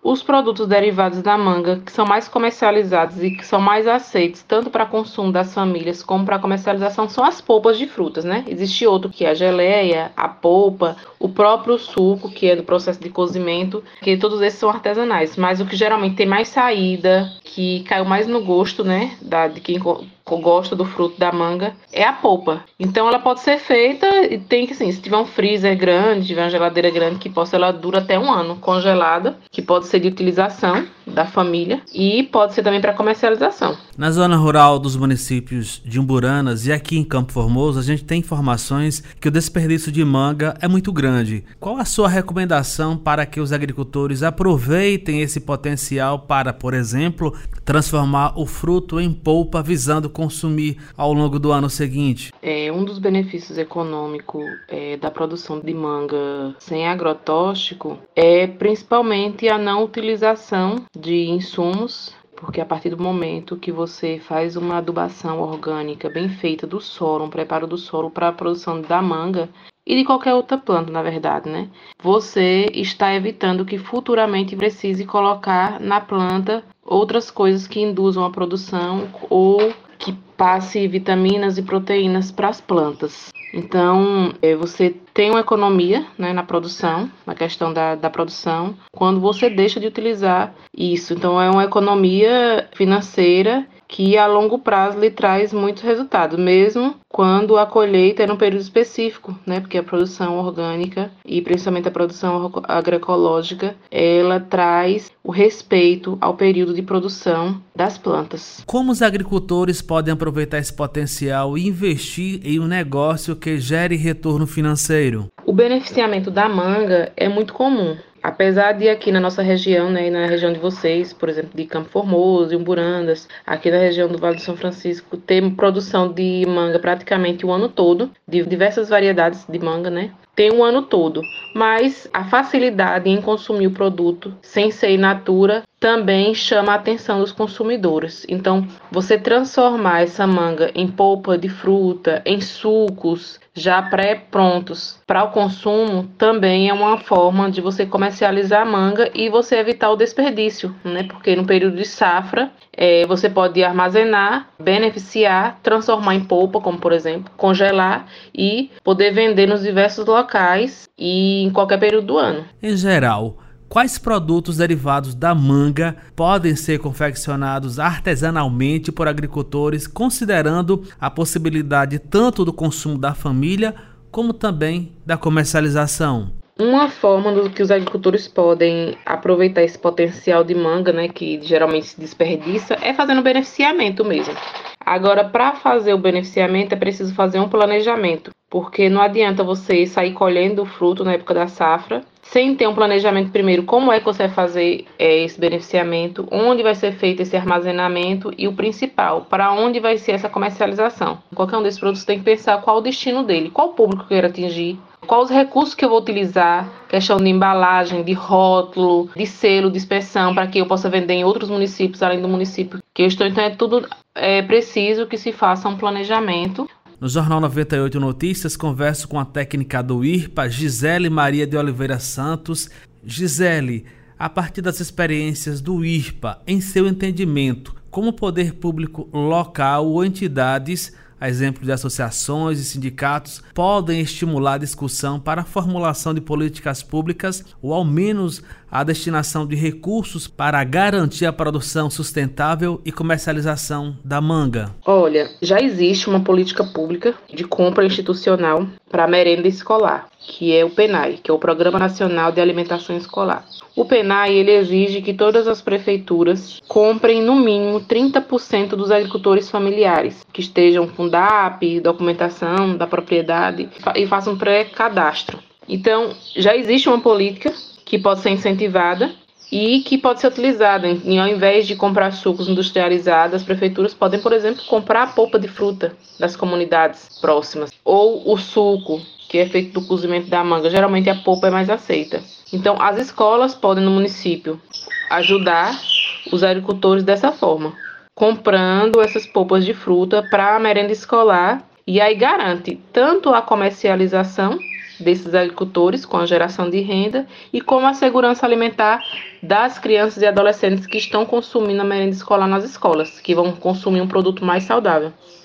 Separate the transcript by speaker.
Speaker 1: Os produtos derivados da manga, que são mais comercializados e que são mais aceitos, tanto para consumo das famílias como para comercialização, são as polpas de frutas, né? Existe outro que é a geleia, a polpa, o próprio suco, que é do processo de cozimento, que todos esses são artesanais. Mas o que geralmente tem mais saída, que caiu mais no gosto, né, de quem gosta do fruto da manga, é a polpa. Então ela pode ser feita e tem que, assim, se tiver um freezer grande, tiver uma geladeira grande que possa, ela dura até um ano congelada, que pode ser de utilização da família e pode ser também para comercialização.
Speaker 2: Na zona rural dos municípios de Umburanas e aqui em Campo Formoso, a gente tem informações que o desperdício de manga é muito grande. Qual a sua recomendação para que os agricultores aproveitem esse potencial para, por exemplo, transformar o fruto em polpa visando consumir ao longo do ano seguinte?
Speaker 1: Um dos benefícios econômicos da produção de manga sem agrotóxico é principalmente a não utilização de insumos, porque a partir do momento que você faz uma adubação orgânica bem feita do solo, um preparo do solo para a produção da manga e de qualquer outra planta, na verdade, né? Você está evitando que futuramente precise colocar na planta outras coisas que induzam a produção ou que passe vitaminas e proteínas para as plantas. Então, você tem uma economia, né, na produção, na questão da produção, quando você deixa de utilizar isso. Então, é uma economia financeira que a longo prazo lhe traz muitos resultados, mesmo quando a colheita é num período específico, né? Porque a produção orgânica e principalmente a produção agroecológica, ela traz o respeito ao período de produção das plantas.
Speaker 2: Como os agricultores podem aproveitar esse potencial e investir em um negócio que gere retorno financeiro?
Speaker 1: O beneficiamento da manga é muito comum. Apesar de aqui na nossa região, né, e na região de vocês, por exemplo, de Campo Formoso e Umburandas, aqui na região do Vale do São Francisco, ter produção de manga praticamente o ano todo, de diversas variedades de manga, né? Tem o ano todo, mas a facilidade em consumir o produto sem ser in natura também chama a atenção dos consumidores. Então, você transformar essa manga em polpa de fruta, em sucos já pré-prontos para o consumo, também é uma forma de você comercializar a manga e você evitar o desperdício, né? Porque no período de safra, você pode armazenar, beneficiar, transformar em polpa, como por exemplo, congelar e poder vender nos diversos locais e em qualquer período do ano.
Speaker 2: Em geral, quais produtos derivados da manga podem ser confeccionados artesanalmente por agricultores, considerando a possibilidade tanto do consumo da família como também da comercialização?
Speaker 1: Uma forma que os agricultores podem aproveitar esse potencial de manga, né, que geralmente se desperdiça, é fazendo beneficiamento mesmo. Agora, para fazer o beneficiamento, é preciso fazer um planejamento, porque não adianta você sair colhendo o fruto na época da safra, sem ter um planejamento primeiro, como é que você vai fazer esse beneficiamento, onde vai ser feito esse armazenamento e o principal, para onde vai ser essa comercialização. Qualquer um desses produtos tem que pensar qual o destino dele, qual o público que eu quero atingir, quais os recursos que eu vou utilizar, questão de embalagem, de rótulo, de selo, de inspeção, para que eu possa vender em outros municípios, além do município que eu estou. Então, é preciso que se faça um planejamento.
Speaker 2: No Jornal 98 Notícias, converso com a técnica do IRPA, Gisele Maria de Oliveira Santos. Gisele, a partir das experiências do IRPA, em seu entendimento, como o poder público local ou entidades, a exemplo de associações e sindicatos, podem estimular a discussão para a formulação de políticas públicas ou ao menos a destinação de recursos para garantir a produção sustentável e comercialização da manga?
Speaker 1: Olha, já existe uma política pública de compra institucional para a merenda escolar, que é o PNAE, que é o Programa Nacional de Alimentação Escolar. O PNAE, ele exige que todas as prefeituras comprem no mínimo 30% dos agricultores familiares, que estejam com DAP, documentação da propriedade, e façam pré-cadastro. Então, já existe uma política que pode ser incentivada e que pode ser utilizada. Ao invés de comprar sucos industrializados, as prefeituras podem, por exemplo, comprar a polpa de fruta das comunidades próximas, ou o suco, que é feito do cozimento da manga. Geralmente a polpa é mais aceita. Então, as escolas podem, no município, ajudar os agricultores dessa forma, comprando essas polpas de fruta para a merenda escolar, e aí garante tanto a comercialização desses agricultores com a geração de renda e como a segurança alimentar das crianças e adolescentes que estão consumindo a merenda escolar nas escolas, que vão consumir um produto mais saudável.